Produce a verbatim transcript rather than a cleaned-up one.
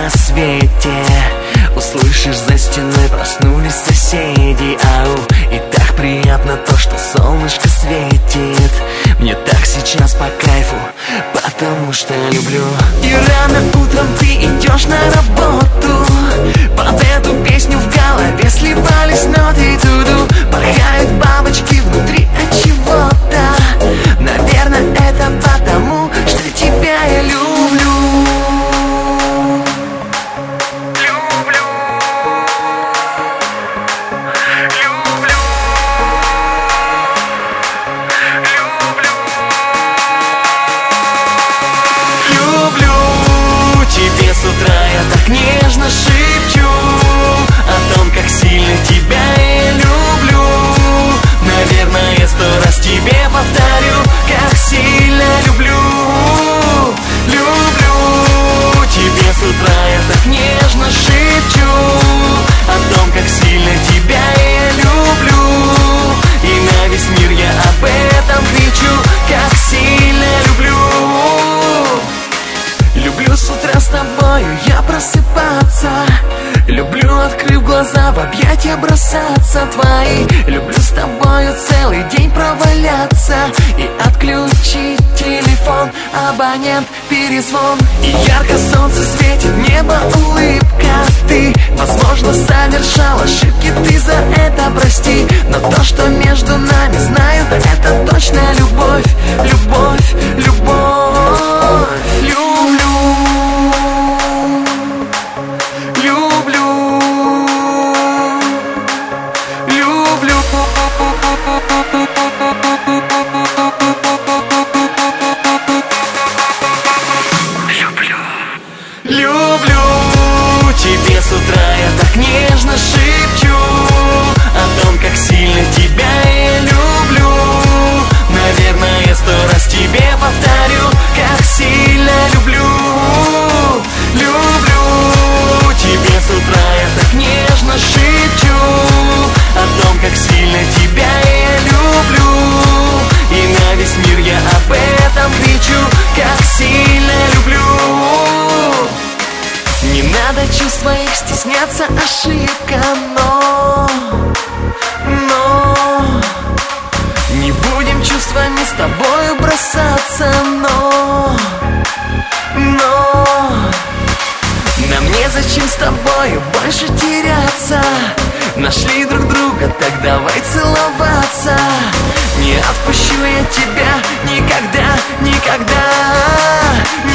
рассвете. Услышишь за стеной, проснулись соседи. Ау, и так приятно то, что солнышко светит. Мне так сейчас по кайфу, потому что люблю. И рано утром ты идешь на работу. Под эту песню в голове сливались ноты туду. Порхают бабочки внутри от чего-то. Наверное, это потому, что тебя я люблю. С утра я так нежно шепчу о том, как сильно тебя я люблю. Наверное, сто раз тебе повторю, как сильно люблю. Люблю. Тебе с утра я так нежно шепчу о том, как сильно тебя я люблю. И на весь мир я об этом кричу, как сильно люблю. Люблю с утра с тобою я просыпаться. Люблю, открыв глаза, в объятия бросаться твои. Люблю с тобою целый день проваляться и отключить телефон, абонент, перезвон. И ярко солнце светит, небо, улыбка. Ты, возможно, совершал ошибки, ты за это прости. Но то, что между нами, знаю, это точно любовь. Любовь, любовь. Люблю. Тебе с утра я так нежно шепчу о том, как сильно тебя я люблю. Наверное, сто раз тебе повторю, как сильно люблю. Люблю. Тебе с утра я так нежно шепчу о том, как сильно тебя я люблю. И на весь мир я об этом кричу, как сильно люблю. Не надо чувств своих стесняться, ошибка, но, но не будем чувствами с тобою бросаться, но, но нам незачем с тобою больше теряться. Нашли друг друга, так давай целоваться. Не отпущу я тебя никогда, никогда,